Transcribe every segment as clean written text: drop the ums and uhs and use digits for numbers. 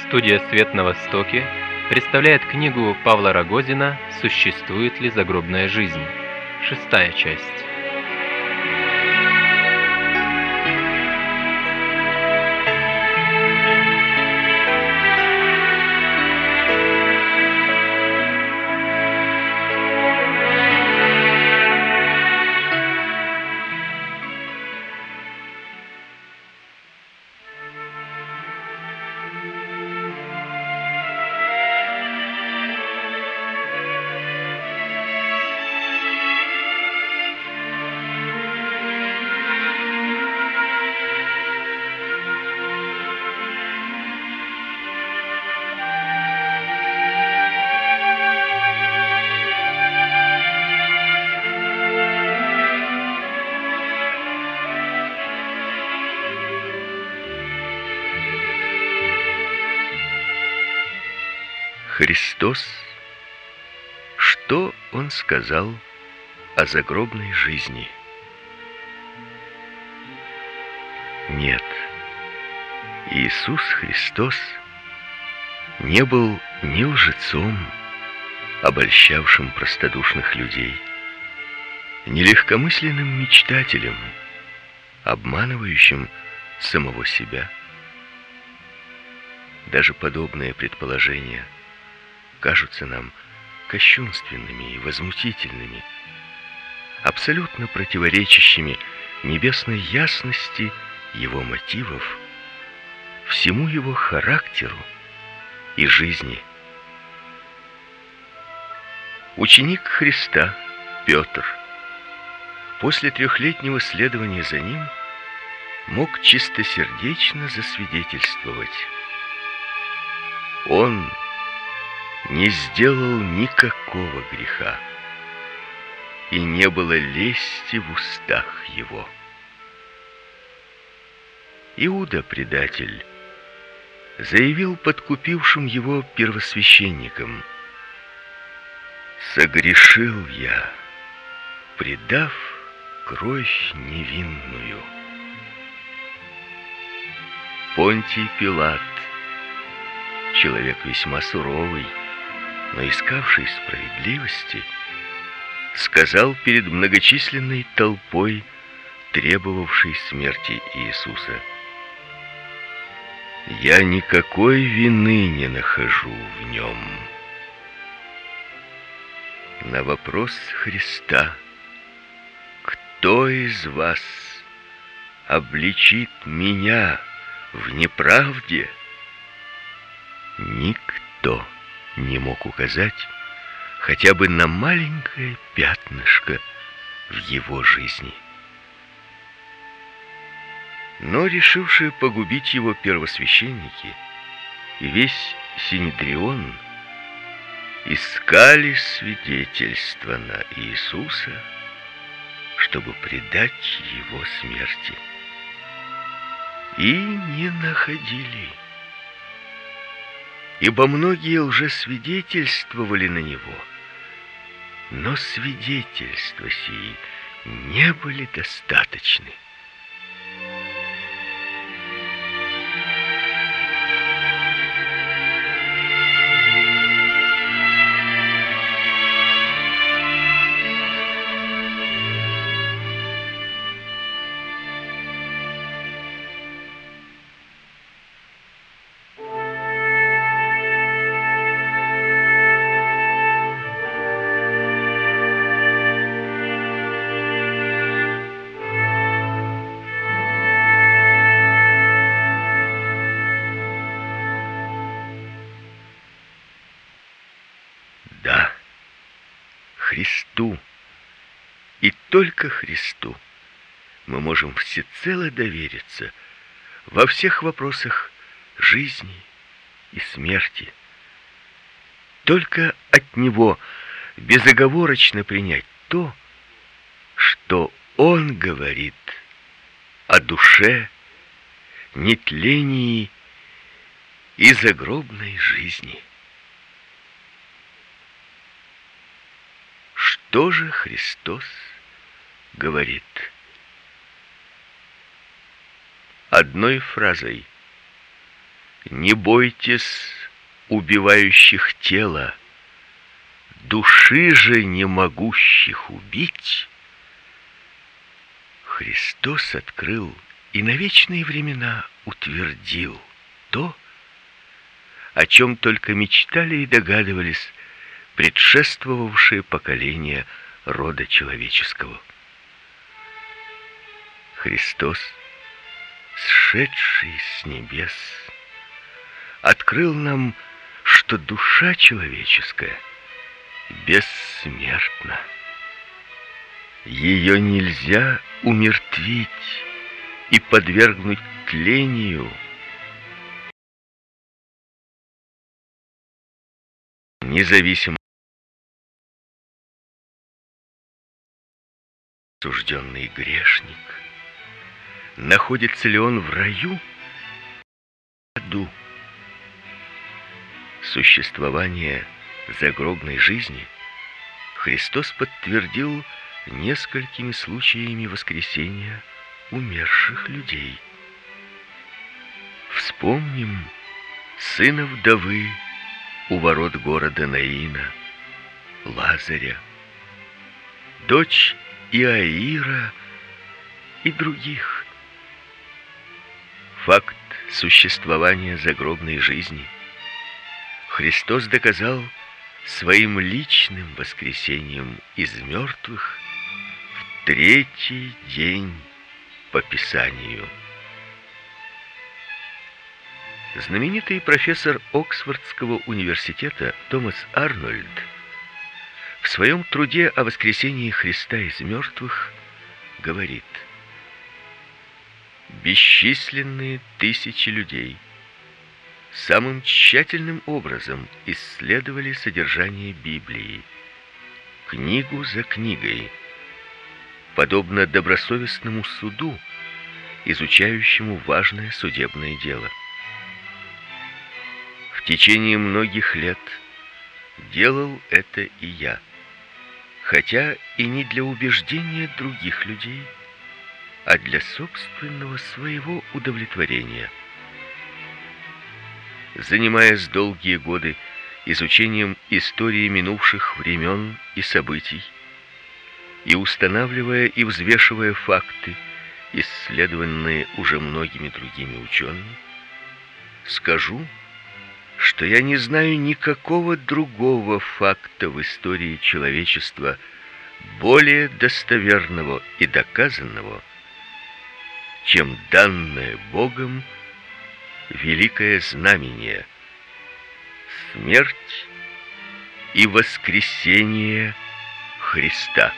Студия «Свет на Востоке» представляет книгу Павла Рогозина «Существует ли загробная жизнь?» 6-я часть. Христос, что Он сказал о загробной жизни? Нет, Иисус Христос не был ни лжецом, обольщавшим простодушных людей, ни легкомысленным мечтателем, обманывающим самого себя. Даже подобные предположения кажутся нам кощунственными и возмутительными, абсолютно противоречащими небесной ясности Его мотивов, всему Его характеру и жизни. Ученик Христа Петр после 3-летнего следования за Ним мог чистосердечно засвидетельствовать: Он не сделал никакого греха, и не было лести в устах его. Иуда, предатель, заявил подкупившим его первосвященникам: «Согрешил я, предав кровь невинную». Понтий Пилат, человек весьма суровый, но искавший справедливости, сказал перед многочисленной толпой, требовавшей смерти Иисуса: «Я никакой вины не нахожу в нем». На вопрос Христа: «Кто из вас обличит меня в неправде?» Никто не мог указать хотя бы на маленькое пятнышко в его жизни. Но решившие погубить его первосвященники и весь Синедрион искали свидетельства на Иисуса, чтобы предать его смерти, и не находили. Ибо многие лжесвидетельствовали на него, но свидетельства сии не были достаточны. Да, Христу, и только Христу, мы можем всецело довериться во всех вопросах жизни и смерти. Только от Него безоговорочно принять то, что Он говорит о душе, нетлении и загробной жизни. Что же Христос говорит? Одной фразой Не бойтесь убивающих тело, души же не могущих убить. Христос открыл и на вечные времена утвердил то, о чем только мечтали и догадывались предшествовавшие поколения рода человеческого. Христос, сшедший с небес, открыл нам, что душа человеческая бессмертна. Ее нельзя умертвить и подвергнуть тлению. Независимо осужденный грешник, находится ли он в раю, в аду. Существование загробной жизни Христос подтвердил несколькими случаями воскресения умерших людей. Вспомним сына вдовы у ворот города Наина, Лазаря, дочь Иаира и других. Факт существования загробной жизни Христос доказал своим личным воскресением из мертвых в третий день по Писанию. Знаменитый профессор Оксфордского университета Томас Арнольд в своем труде о воскресении Христа из мертвых говорит: бесчисленные тысячи людей самым тщательным образом исследовали содержание Библии, книгу за книгой, подобно добросовестному суду, изучающему важное судебное дело. В течение многих лет делал это и я, хотя и не для убеждения других людей, а для собственного своего удовлетворения. Занимаясь долгие годы изучением истории минувших времен и событий, и устанавливая и взвешивая факты, исследованные уже многими другими учеными, скажу, что я не знаю никакого другого факта в истории человечества более достоверного и доказанного, чем данное Богом великое знамение — смерть и воскресение Христа.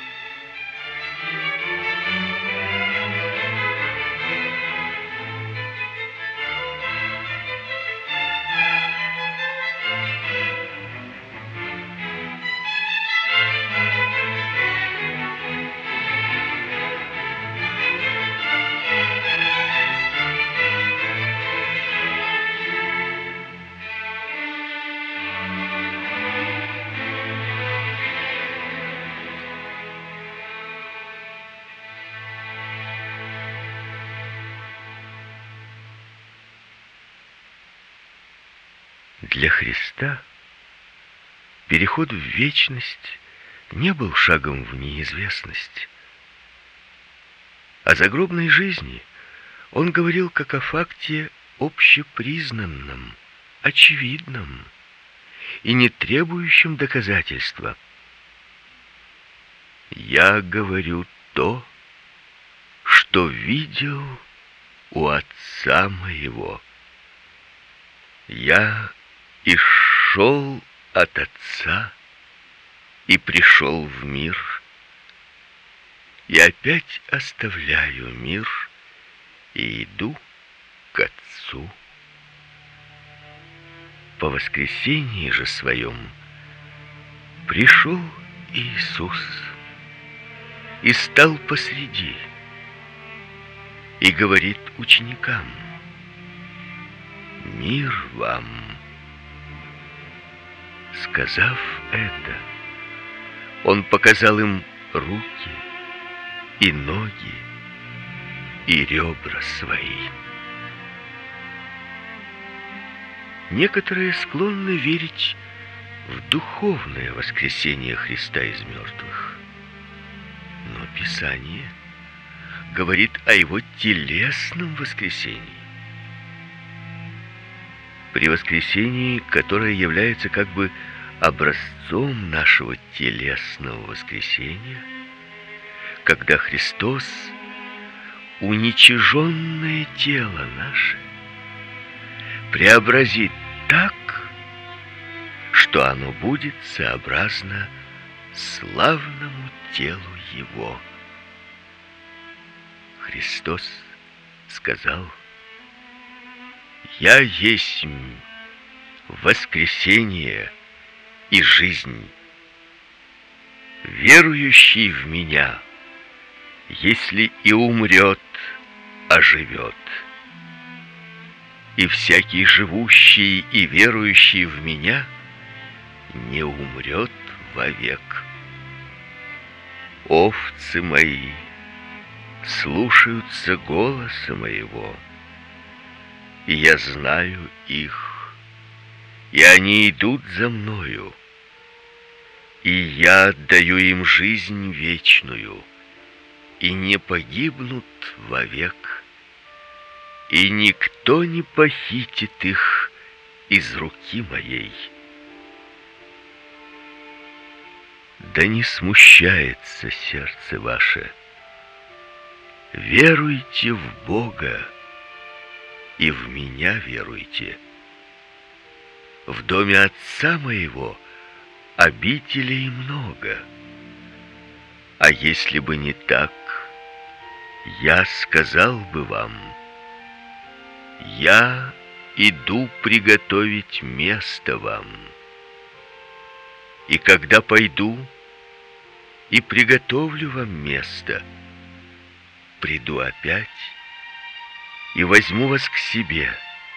Для Христа переход в вечность не был шагом в неизвестность. О загробной жизни он говорил как о факте общепризнанном, очевидном и не требующем доказательства. «Я говорю то, что видел у Отца моего. Я и шел от Отца, и пришел в мир, и опять оставляю мир, и иду к Отцу». По воскресении же своем пришел Иисус и стал посреди, и говорит ученикам: «Мир вам». Сказав это, он показал им руки и ноги и ребра свои. Некоторые склонны верить в духовное воскресение Христа из мертвых. Но Писание говорит о его телесном воскресении. При воскресении, которое является как бы образцом нашего телесного воскресения, когда Христос, уничиженное тело наше, преобразит так, что оно будет сообразно славному телу Его. Христос сказал: «Я есть воскресение и жизнь. Верующий в Меня, если и умрет, оживет. И всякий живущий и верующий в Меня не умрет вовек. Овцы мои слушаются голоса Моего, и я знаю их, и они идут за Мною, и я отдаю им жизнь вечную, и не погибнут вовек, и никто не похитит их из руки Моей. Да не смущается сердце ваше. Веруйте в Бога и в Меня веруйте. В доме Отца Моего обителей много. А если бы не так, я сказал бы вам: я иду приготовить место вам. И когда пойду и приготовлю вам место, приду опять и возьму вас к себе,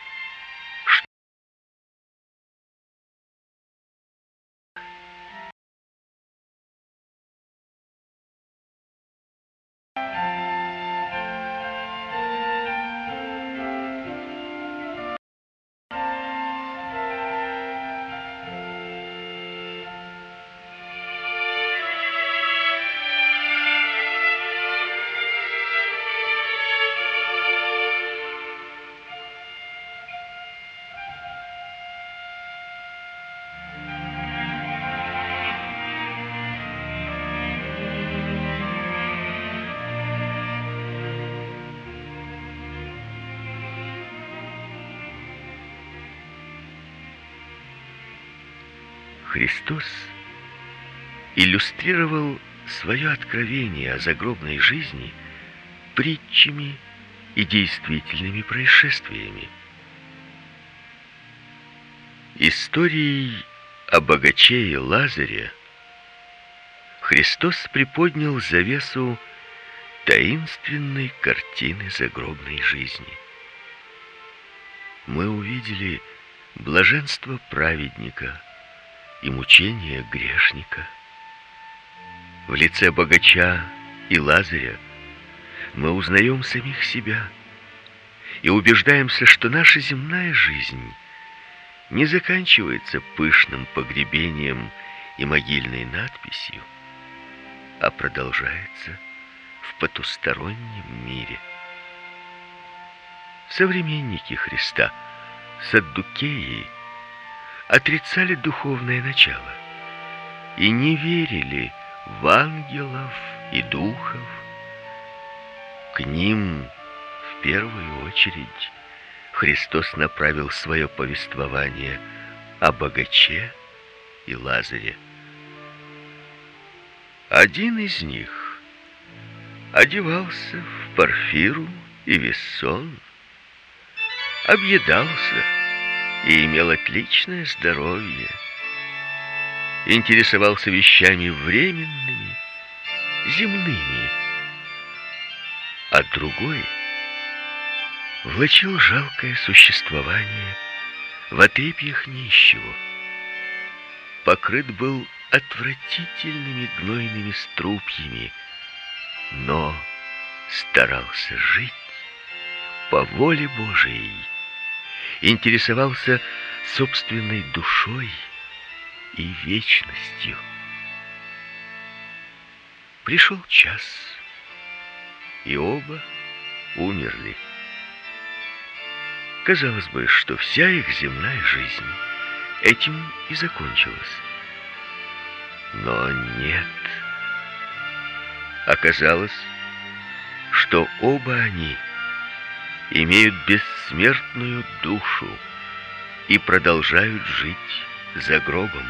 Христос иллюстрировал свое откровение о загробной жизни притчами и действительными происшествиями. Историей о богаче и Лазаре Христос приподнял завесу таинственной картины загробной жизни. Мы увидели блаженство праведника и мучение грешника. В лице богача и Лазаря мы узнаем самих себя и убеждаемся, что наша земная жизнь не заканчивается пышным погребением и могильной надписью, а продолжается в потустороннем мире. Современники Христа, саддукеи, отрицали духовное начало и не верили в ангелов и духов. К ним в первую очередь Христос направил свое повествование о богаче и Лазаре. Один из них одевался в парфиру и вессон, объедался и имел отличное здоровье, интересовался вещами временными, земными, а другой влачил жалкое существование в отрепьях нищего, покрыт был отвратительными гнойными струпьями, но старался жить по воле Божией, интересовался собственной душой и вечностью. Пришел час, и оба умерли. Казалось бы, что вся их земная жизнь этим и закончилась. Но нет. Оказалось, что оба они имеют бессмертную душу и продолжают жить за гробом.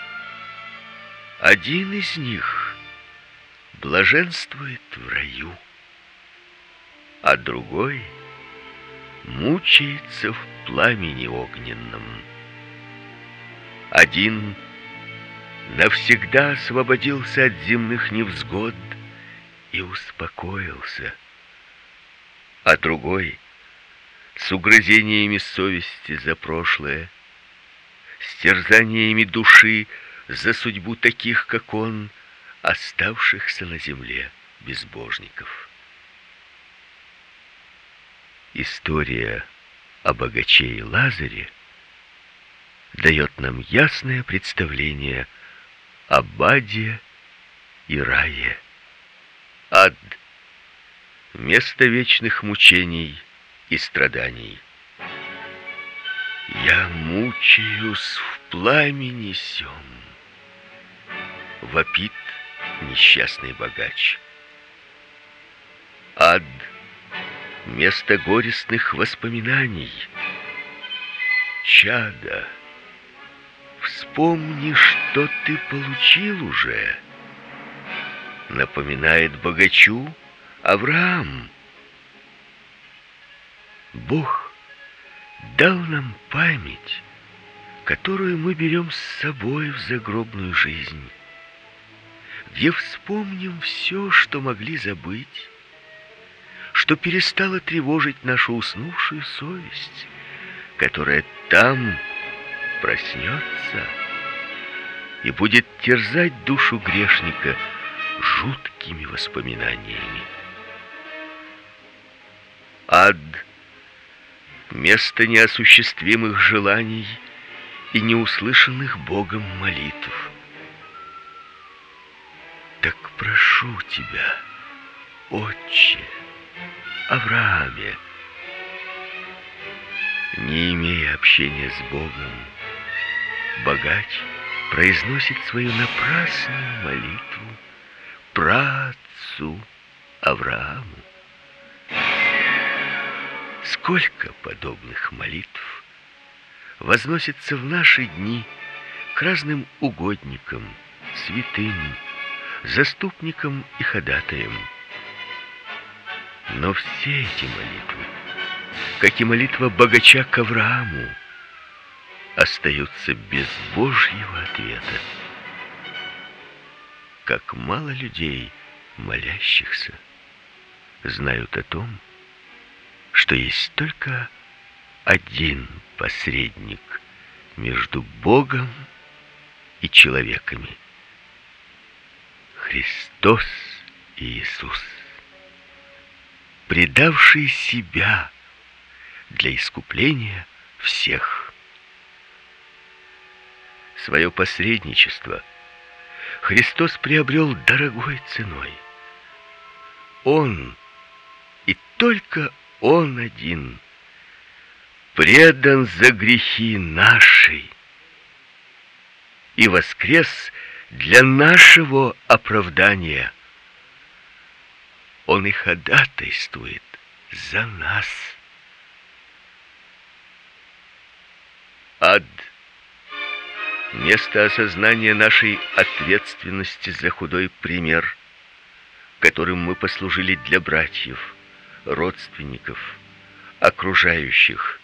Один из них блаженствует в раю, а другой мучается в пламени огненном. Один навсегда освободился от земных невзгод и успокоился, а другой с угрызениями совести за прошлое, с терзаниями души за судьбу таких, как он, оставшихся на земле безбожников. История о богаче и Лазаре дает нам ясное представление об аде и рае. Ад — место вечных мучений и страданий. «Я мучаюсь в пламени сём», — вопит несчастный богач. Ад — место горестных воспоминаний. Чадо, вспомни, что ты получил уже, напоминает богачу Авраам. Бог дал нам память, которую мы берем с собой в загробную жизнь, где вспомним все, что могли забыть, что перестало тревожить нашу уснувшую совесть, которая там проснется и будет терзать душу грешника жуткими воспоминаниями. Ад — место неосуществимых желаний и неуслышанных Богом молитв. Так прошу тебя, Отче Аврааме, не имея общения с Богом, богач произносит свою напрасную молитву праотцу Аврааму. Сколько подобных молитв возносится в наши дни к разным угодникам, святым, заступникам и ходатаям. Но все эти молитвы, как и молитва богача к Аврааму, остаются без Божьего ответа. Как мало людей, молящихся, знают о том, что есть только один посредник между Богом и человеками — Христос Иисус, предавший себя для искупления всех. Свое посредничество Христос приобрел дорогой ценой. Он, и только Он один, предан за грехи наши и воскрес для нашего оправдания. Он и ходатайствует за нас. Ад — место осознания нашей ответственности за худой пример, которым мы послужили для братьев, родственников, окружающих.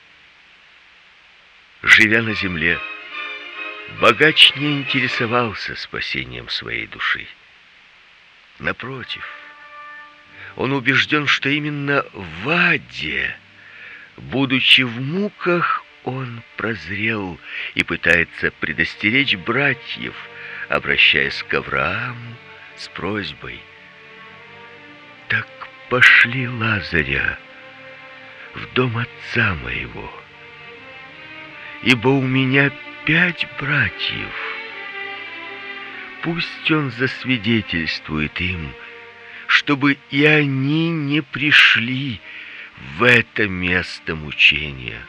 Живя на земле, богач не интересовался спасением своей души. Напротив, он убежден, что именно в аде, будучи в муках, он прозрел и пытается предостеречь братьев, обращаясь к Аврааму с просьбой: «Так пошли Лазаря в дом отца моего, ибо у меня 5 братьев. Пусть он засвидетельствует им, чтобы и они не пришли в это место мучения.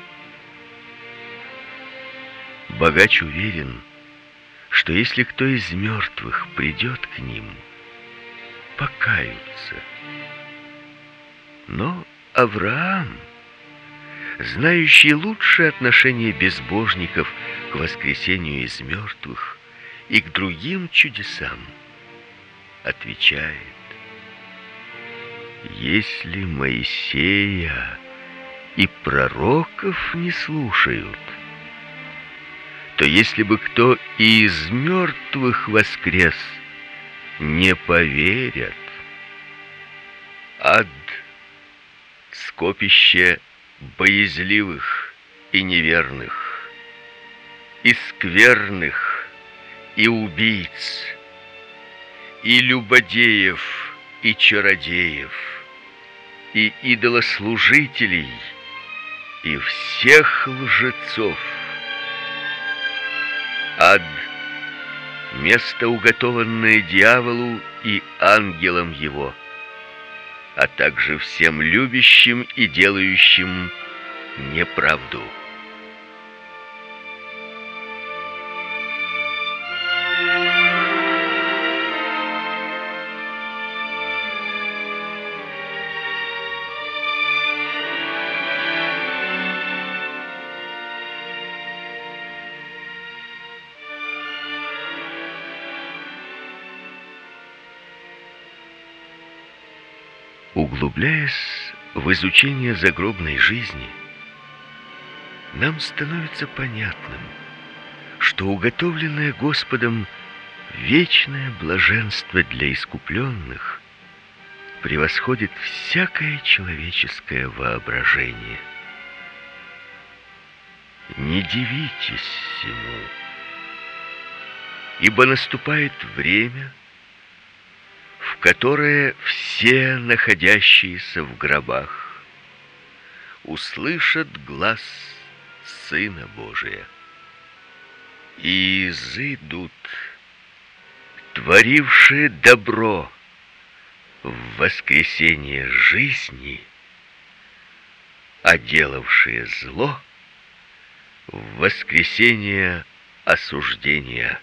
Богач уверен, что если кто из мертвых придет к ним, покаются. Но Авраам, знающий лучшее отношение безбожников к воскресению из мертвых и к другим чудесам, отвечает: если Моисея и пророков не слушают, то если бы кто и из мертвых воскрес, не поверят. Ад — скопище боязливых и неверных, и скверных, и убийц, и любодеев, и чародеев, и идолослужителей, и всех лжецов. Ад — место, уготованное дьяволу и ангелам его, а также всем любящим и делающим неправду. Углубляясь в изучение загробной жизни, нам становится понятным, что уготовленное Господом вечное блаженство для искупленных превосходит всякое человеческое воображение. Не дивитесь всему, ибо наступает время, в которое все находящиеся в гробах услышат глас Сына Божия, и изыдут, творившие добро в воскресение жизни, а делавшие зло в воскресение осуждения.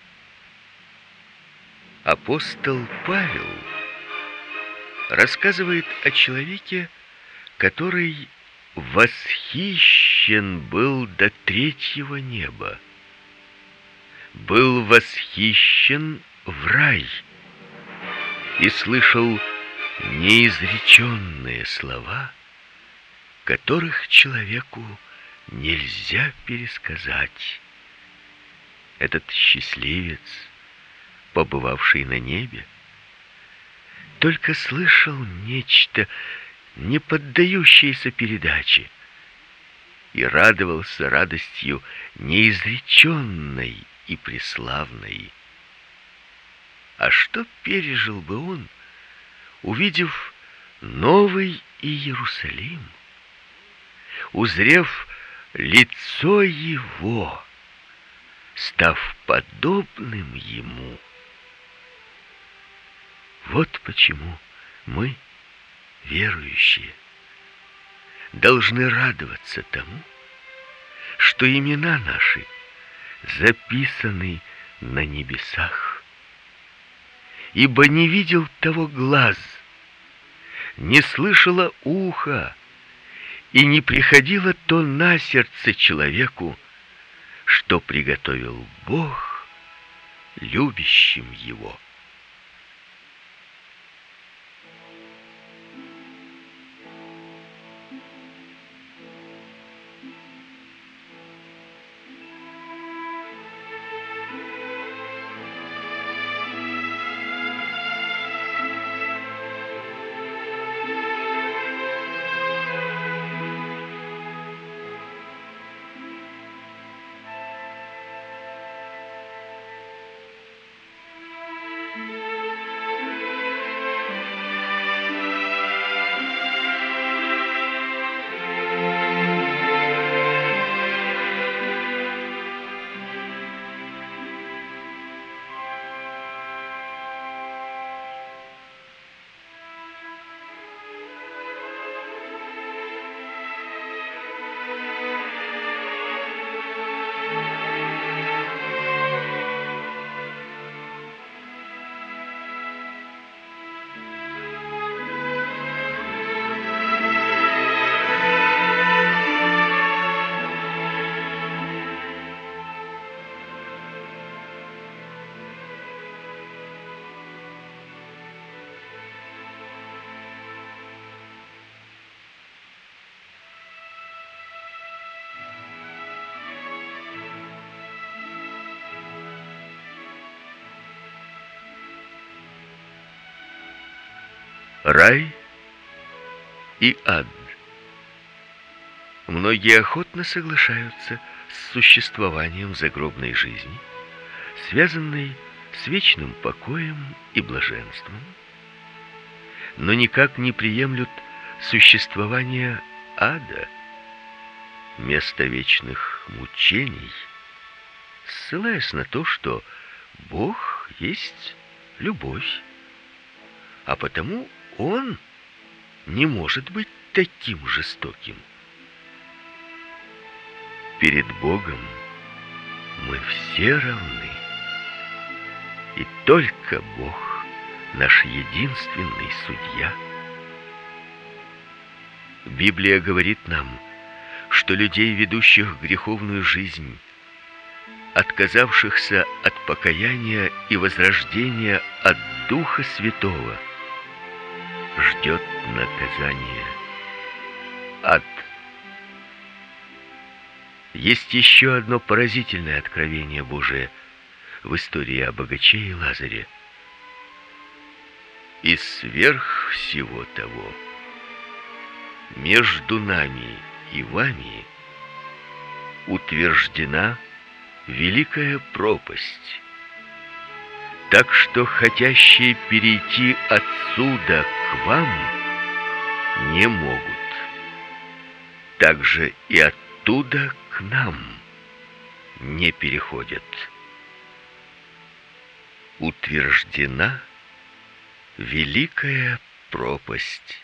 Апостол Павел рассказывает о человеке, который восхищен был до 3-го неба, был восхищен в рай и слышал неизреченные слова, которых человеку нельзя пересказать. Этот счастливец, побывавший на небе, только слышал нечто, не поддающееся передаче, и радовался радостью неизреченной и преславной. А что пережил бы он, увидев новый Иерусалим, узрев лицо его, став подобным ему? Вот почему мы, верующие, должны радоваться тому, что имена наши записаны на небесах. Ибо не видел того глаз, не слышало ухо, и не приходило то на сердце человеку, что приготовил Бог любящим его. рай и ад. Многие охотно соглашаются с существованием загробной жизни, связанной с вечным покоем и блаженством, но никак не приемлют существование ада, места вечных мучений, ссылаясь на то, что Бог есть любовь, а потому Он не может быть таким жестоким. Перед Богом мы все равны, и только Бог наш единственный судья. Библия говорит нам, что людей, ведущих греховную жизнь, отказавшихся от покаяния и возрождения от Духа Святого, ждет наказание — ад. Есть еще одно поразительное откровение Божие в истории о богаче и Лазаре. И сверх всего того, между нами и вами утверждена великая пропасть, так что хотящие перейти отсюда к вам не могут, также и оттуда к нам не переходят. Утверждена великая пропасть.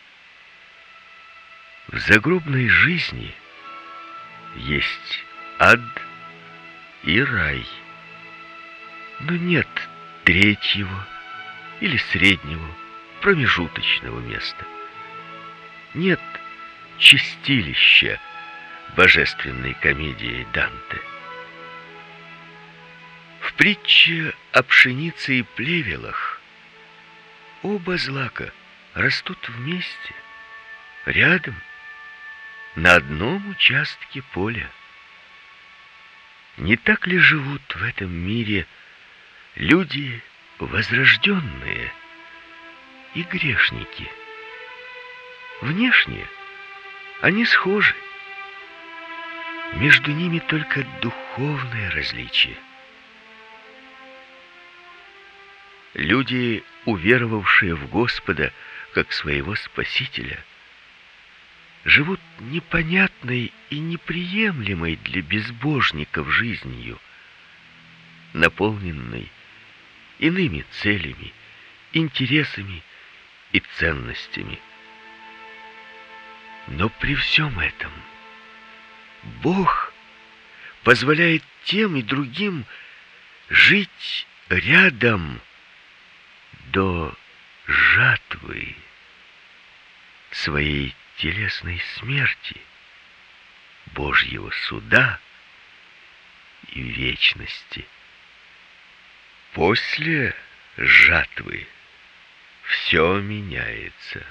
В загробной жизни есть ад и рай, но нет третьего или среднего, промежуточного места. Нет чистилища божественной комедии Данте. В притче о пшенице и плевелах оба злака растут вместе, рядом, на одном участке поля. Не так ли живут в этом мире люди возрожденные и грешники? Внешне они схожи. Между ними только духовное различие. Люди, уверовавшие в Господа как своего Спасителя, живут непонятной и неприемлемой для безбожников жизнью, наполненной иными целями, интересами и ценностями. Но при всем этом Бог позволяет тем и другим жить рядом до жатвы своей телесной смерти, Божьего суда и вечности. После жатвы все меняется.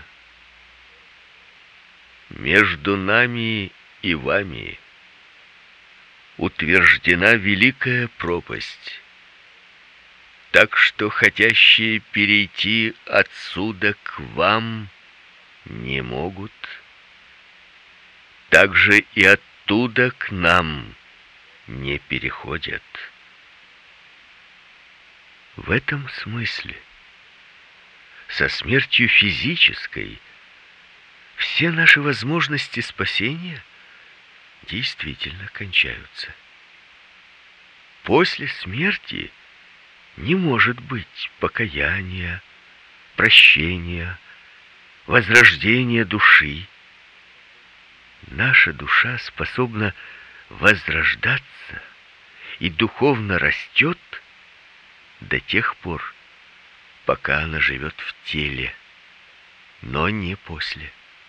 Между нами и вами утверждена великая пропасть, так что хотящие перейти отсюда к вам не могут, также и оттуда к нам не переходят. В этом смысле со смертью физической все наши возможности спасения действительно кончаются. После смерти не может быть покаяния, прощения, возрождения души. Наша душа способна возрождаться и духовно растет до тех пор, пока она живет в теле, но не после.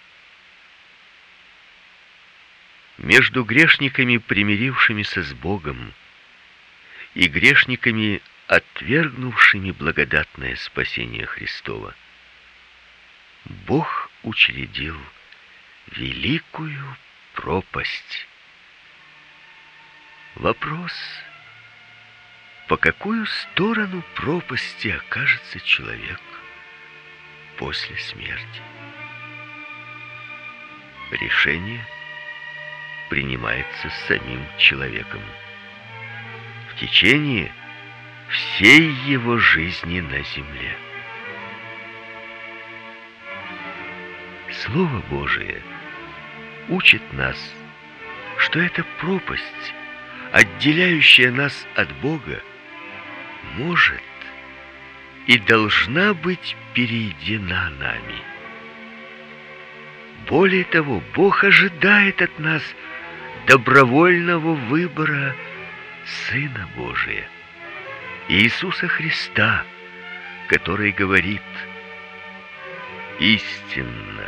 Между грешниками, примирившимися с Богом, и грешниками, отвергнувшими благодатное спасение Христово, Бог учредил великую пропасть. Вопрос, по какую сторону пропасти окажется человек, после смерти. Решение принимается самим человеком в течение всей его жизни на земле. Слово Божие учит нас, что эта пропасть, отделяющая нас от Бога, может и должна быть перейдена нами. Более того, Бог ожидает от нас добровольного выбора Сына Божия, Иисуса Христа, который говорит: «Истинно,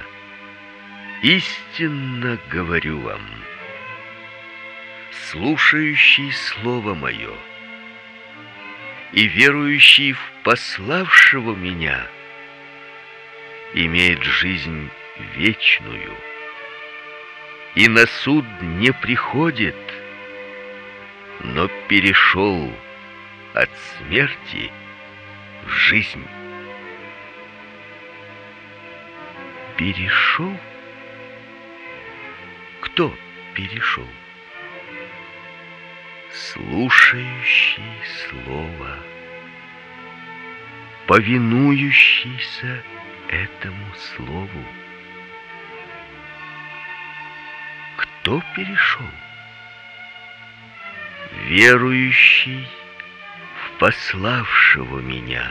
истинно говорю вам, слушающий Слово Мое и верующий в пославшего Меня имеет жизнь вечную, и на суд не приходит, но перешел от смерти в жизнь». Перешел? Кто перешел? Слушающий Слово, повинующийся этому Слову. Кто перешел? Верующий в пославшего Меня,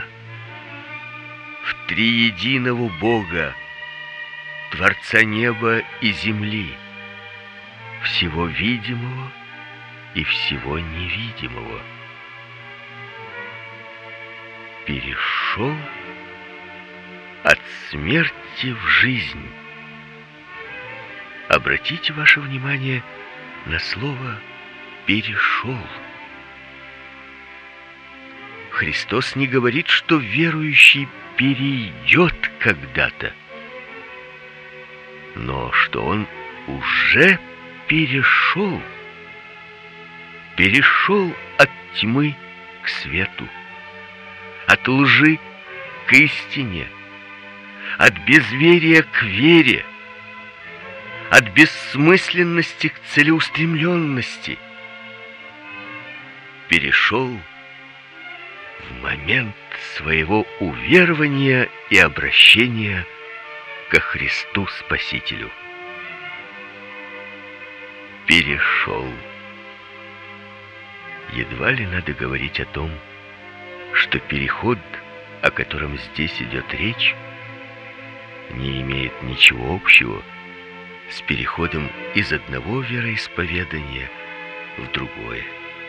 в триединого Бога, Творца неба и земли, всего видимого и всего невидимого. Перешел от смерти в жизнь. Обратите ваше внимание на слово «перешел». Христос не говорит, что верующий перейдет когда-то, но что он уже перешел от тьмы к свету, от лжи к истине, от безверия к вере, от бессмысленности к целеустремленности. Перешел в момент своего уверования и обращения ко Христу Спасителю. Перешел. Едва ли надо говорить о том, что переход, о котором здесь идет речь, не имеет ничего общего с переходом из одного вероисповедания в другое.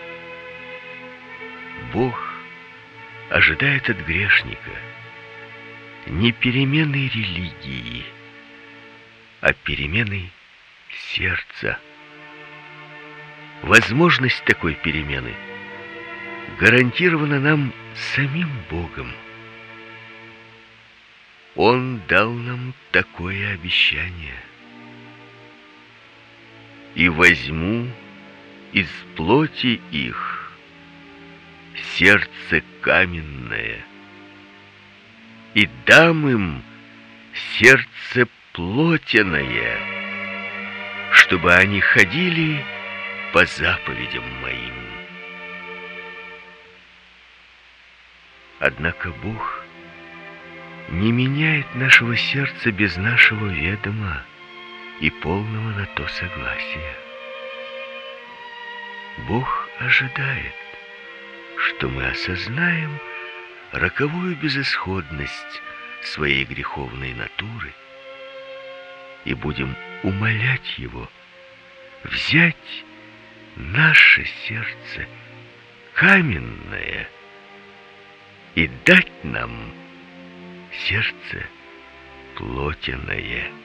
Бог ожидает от грешника не перемены религии, а перемены сердца. Возможность такой перемены гарантирована нам самим Богом. Он дал нам такое обещание: «И возьму из плоти их сердце каменное, и дам им сердце плотяное, чтобы они ходили по заповедям моим». Однако Бог не меняет нашего сердца без нашего ведома и полного на то согласия. Бог ожидает, что мы осознаем роковую безысходность своей греховной натуры и будем умолять Его взять наше сердце каменное и дать нам сердце плотяное.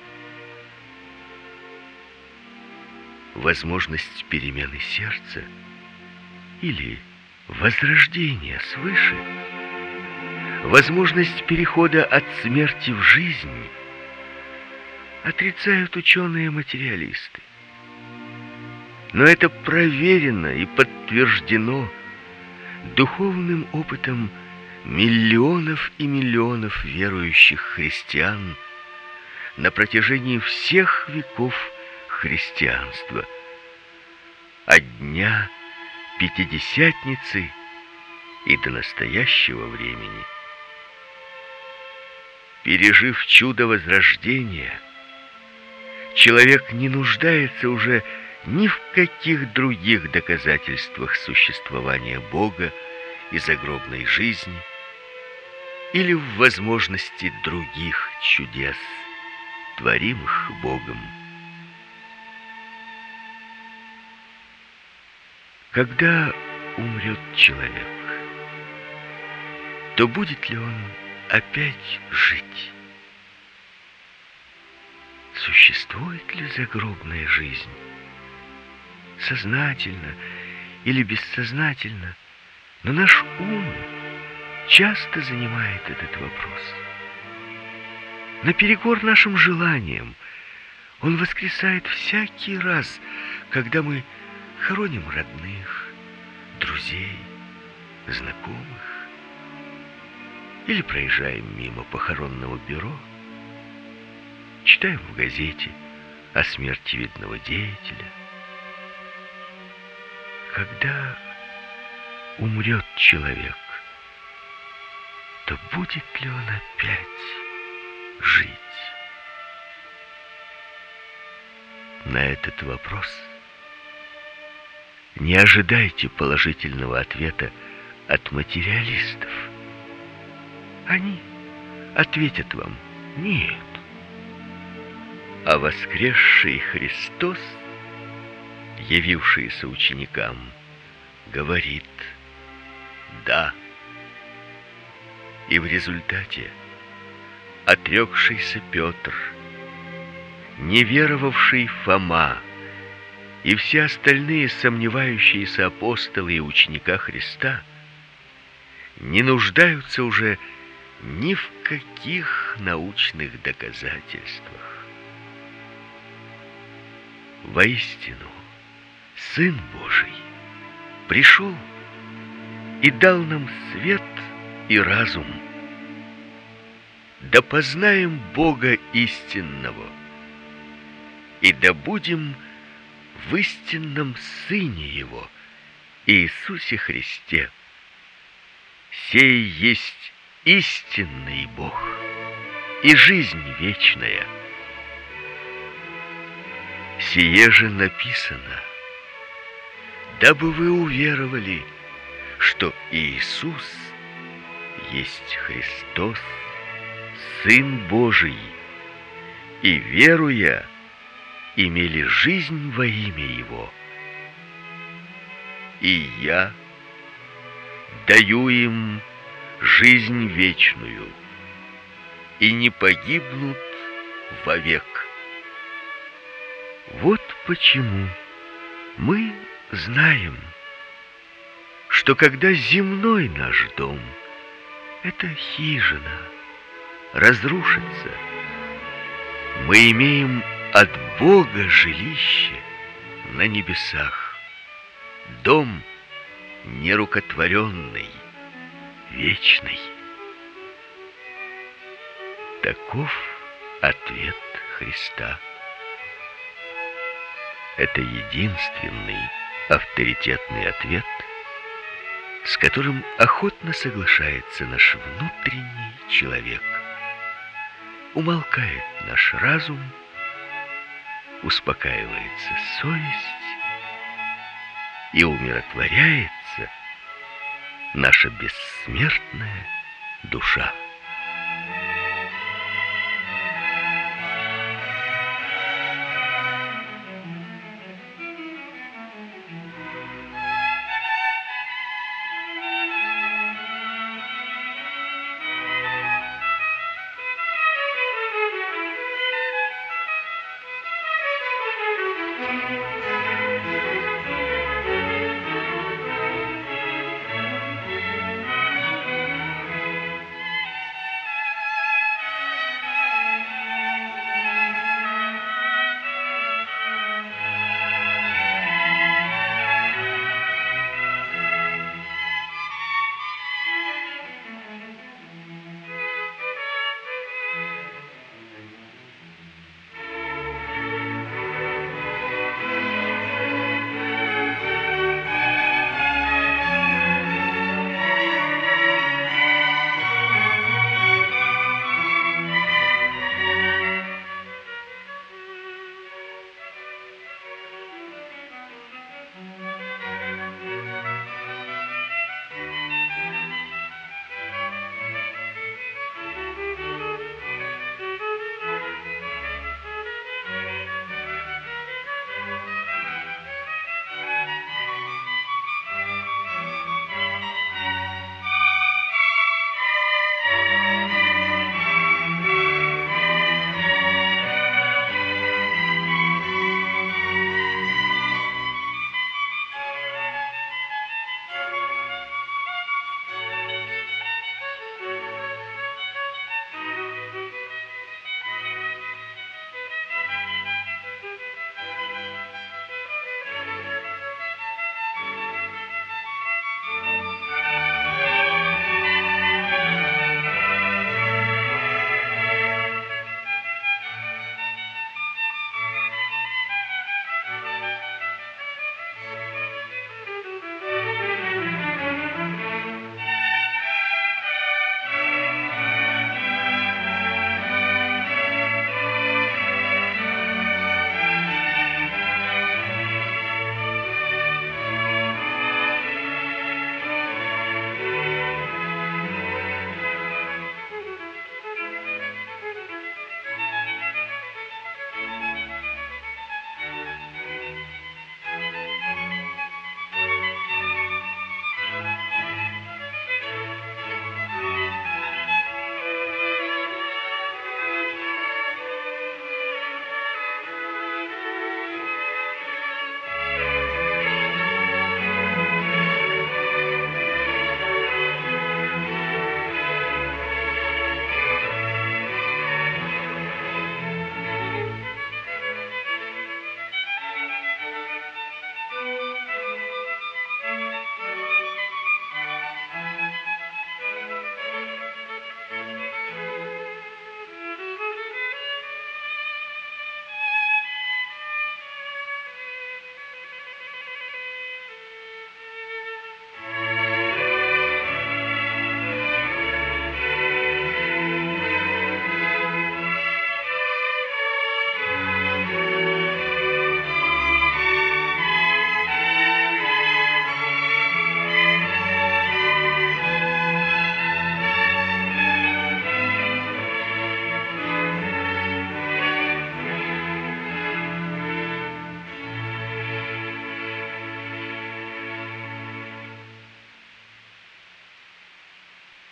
Возможность перемены сердца или возрождения свыше, возможность перехода от смерти в жизнь отрицают ученые-материалисты. Но это проверено и подтверждено духовным опытом миллионов и миллионов верующих христиан на протяжении всех веков христианства, от дня Пятидесятницы и до настоящего времени. Пережив чудо возрождения, человек не нуждается уже ни в каких других доказательствах существования Бога и загробной жизни или в возможности других чудес, творимых Богом. Когда умрет человек, то будет ли он опять жить? Существует ли загробная жизнь? Сознательно или бессознательно, но наш ум часто занимает этот вопрос. Наперекор нашим желаниям он воскресает всякий раз, когда мы хороним родных, друзей, знакомых, или проезжаем мимо похоронного бюро, читаем в газете о смерти видного деятеля. Когда умрет человек, то будет ли он опять жить? На этот вопрос не ожидайте положительного ответа от материалистов. Они ответят вам: нет. А воскресший Христос, явившийся ученикам, говорит: да. И в результате отрекшийся Петр, неверовавший Фома и все остальные сомневающиеся апостолы и ученика Христа не нуждаются уже ни в каких научных доказательствах. Воистину, Сын Божий пришел и дал нам свет и разум, да познаем Бога истинного, и да будем в истинном Сыне Его, Иисусе Христе. Сей есть истинный Бог и жизнь вечная. Сие же написано, дабы вы уверовали, что Иисус есть Христос, Сын Божий, и, веруя, имели жизнь во имя Его. И я даю им жизнь вечную, и не погибнут вовек. Вот почему мы знаем, что когда земной наш дом, эта хижина, разрушится, мы имеем от Бога жилище на небесах, дом нерукотворенный, вечный. Таков ответ Христа. Это единственный авторитетный ответ, с которым охотно соглашается наш внутренний человек. Умолкает наш разум, успокаивается совесть и умиротворяется наша бессмертная душа.